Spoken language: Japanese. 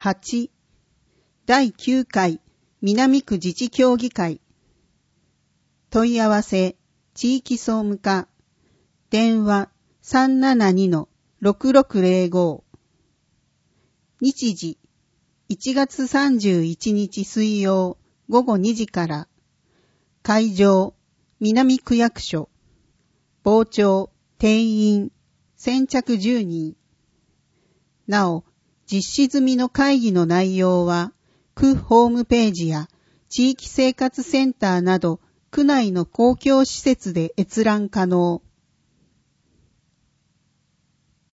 8、第9回南区自治協議会。問い合わせ、地域総務課、電話 372-6605。日時、1月31日水曜午後2時から。会場、南区役所。傍聴、定員、先着10人。なお、実施済みの会議の内容は、区ホームページや地域生活センターなど、区内の公共施設で閲覧可能。